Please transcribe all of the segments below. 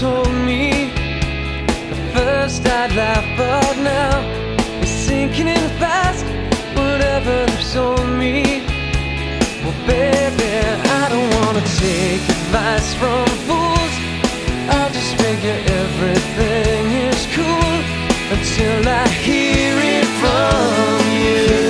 told me at first I'd laugh, but now it's sinking in fast. Whatever they've sold me, well baby, I don't wanna take advice from fools. I just figure everything is cool until I hear it from you.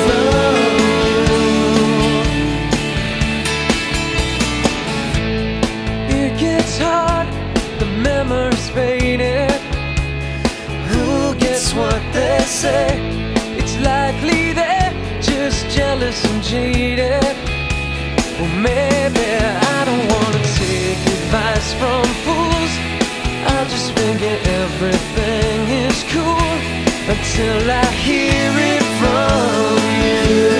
It gets hard, the memories faded. Who gets what they say? It's likely they're just jealous and jaded. Well maybe I don't wanna take advice from fools. I just figure everything is cool until I hear it from you.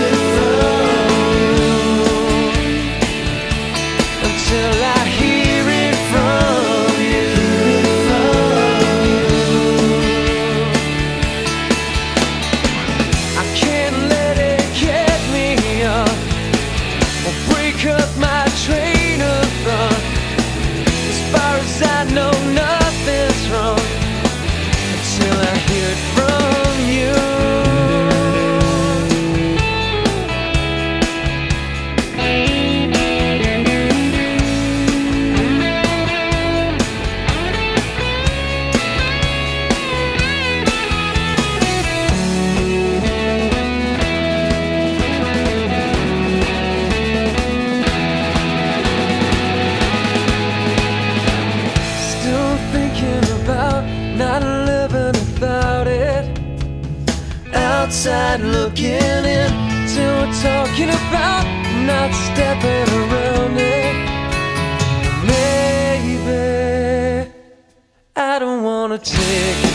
Until I hear it from you. I can't let it get me up or break up my train of thought. As far as I know, nothing's wrong until I hear it from you. Not living without it. Outside looking in, till we're talking about not stepping around it. Maybe I don't wanna take